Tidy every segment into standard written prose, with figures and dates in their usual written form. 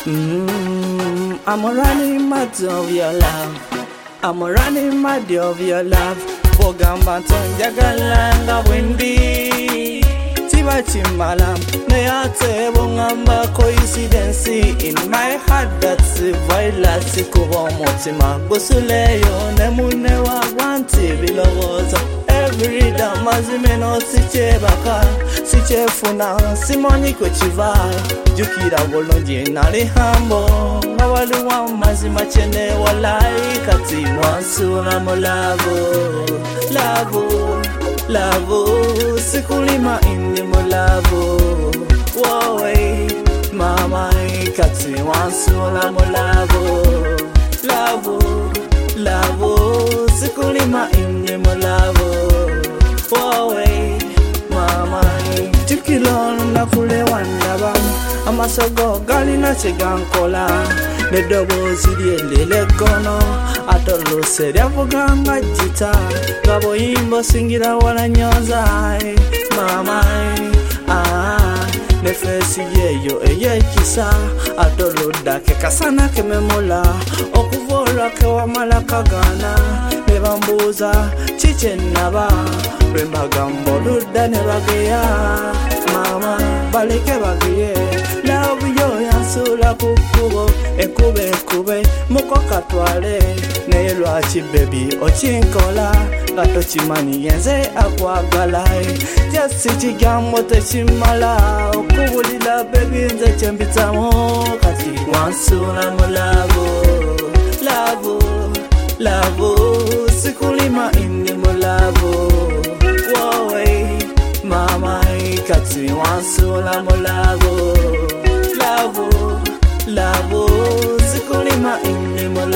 I'm running mad of your love. I'm running mad of your love. Bogamba tonjagalanga wendi Tiba chimala Neyate bongamba coincidence in my heart. That's violence kubo motima Gosuleyo nemune wa wanti bilogoza Every damazime no siche baka Siche funa simoni kochivai Jukira bolonje nari hambo Nawalu wa mazima chene walai Kati mwansula mo Lavo, sikulima indi mo Wowe, mama ikati wansula mo Lavo, sikulima indi mo Wowe, mama Tukilon na kule wandaba Amasogo gali na chegankola Nedobo zidie lele kono Atolo seria vuganga jita Gabo imbo singira wala nyoza Mama Nefesi yeyo eye kisa Atolo dake kasana kememola Okuvola kewa malaka gana Nebambuza chiche naba Remba gambo luda nebageya Mama baleke bageye Love yo yansula kukubo Ekube Moko katwale Nelo achi baby Ochinkola Gato chimani yenze akwagala Jasi chigamo te chimala Okubulila baby nze chembitamo Kati wansula mo Lavo Sikulima indi mo Wowe Mama Kati wansula mo Lavo Sikulima indi mo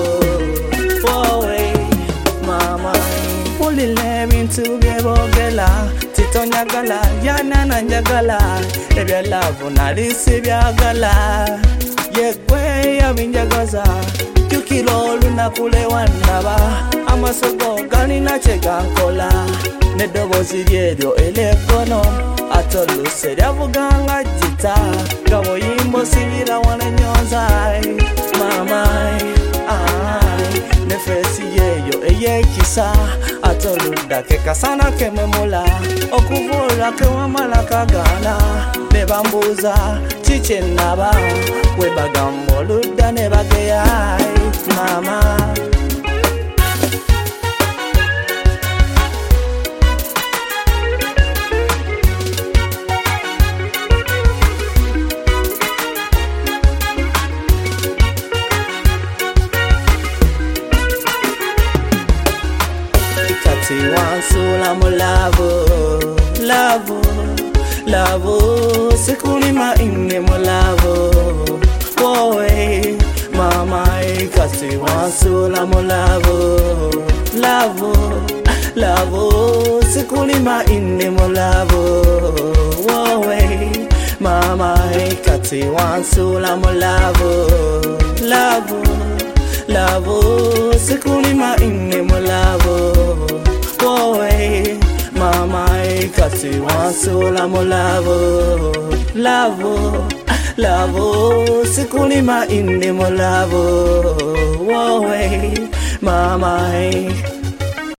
Wowe Mama Ulile mintu gebogela Tito nyagala Yana nyagala Ebya lavo nalisi byagala Yekwe ya minjagaza Tukilolu na kule wanaba Amasogo gani na chegankola Nedobo zidiedo elekono Atolu seria vuganga jita Gabo yimbo singira wana nyozai Mama Nefesi yeyo eye kisa Atolu dake kasana kememola Okuvula kewa malaka gana Nebambuza chiche naba Webagambo luda nebageyai Mama Wansula mo Lavo Sikulima indi mo Wowe Mama ikasi wansula mo Lavo Sikulima indi mo Wowe Mama ikasi wansula mo Lavo Sikulima indi mo Wowe Mama ikasi wansula mo Lavo Sikulima indi mo Wowe Mama